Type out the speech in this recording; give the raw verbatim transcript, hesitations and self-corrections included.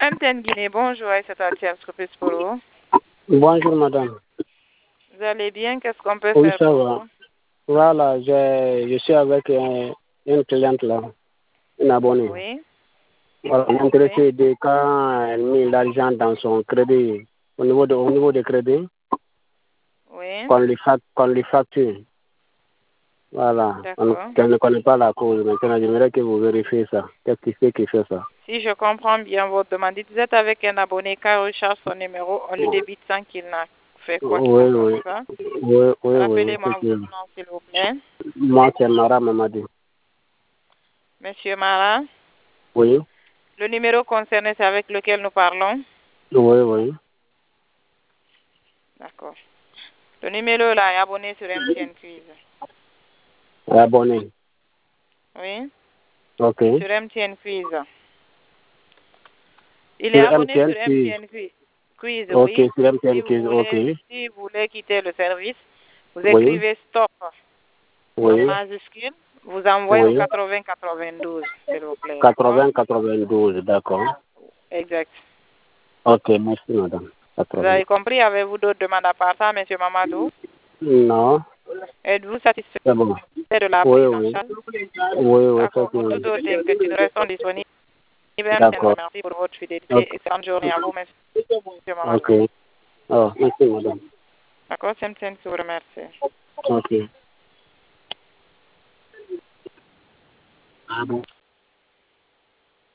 M T N Guinée, bonjour, c'est Atia Scopus pour vous. Bonjour madame. Vous allez bien? Qu'est-ce qu'on peut Oui, faire ça pour va. vous? Voilà, je, je suis avec un- une cliente là, une abonnée. Oui. Voilà, l'intéressé de quand elle met l'argent dans son crédit, au niveau de, au niveau de crédit, Oui. qu'on lui, fac, qu'on lui facture. Voilà, on, D'accord. qu'elle ne connaît pas la cause. Maintenant, j'aimerais que vous vérifiez ça. Qu'est-ce qui fait qu'il fait ça? Si je comprends bien votre demande, vous êtes avec un abonné qui recharge son numéro, on lui débite sans qu'il n'a fait quoi que Oui, ce soit, oui. c'est ça? Oui, oui, oui, Rappelez-moi votre effectivement. nom, s'il vous plaît. Moi, c'est Mara Mamadi. Monsieur Mara, Oui, le numéro concerné, c'est avec lequel nous parlons? oui, oui. D'accord. Le numéro là est abonné sur M T N Quiz. Abonné. Oui. Ok. Sur M T N Quiz. Il est Sur abonné M T N, sur puis, M T N Quiz. Quiz, ok, oui. sur Si M T N, vous ok. voulez, si vous voulez quitter le service, vous Oui, écrivez stop en oui, majuscule, vous envoyez au oui. quatre-vingts quatre-vingt-douze, s'il vous plaît, d'accord? quatre-vingts quatre-vingt-douze, d'accord. Exact. Ok, merci madame. Vous quatre-vingts. avez compris? Avez-vous d'autres demandes à part ça, monsieur Mamadou? Non, Êtes-vous satisfait c'est bon. de la Oui, prise en oui. charge? Oui, oui, D'accord. Pour effectivement. toute autre inquiétude, nous restons disponibles. D'accord. Merci pour votre Ok. fidélité. Excellente journée à vous, monsieur Mamadou. Ok. Oh, merci madame. D'accord? C'est M qui vous remercie. Ok. Ah bon.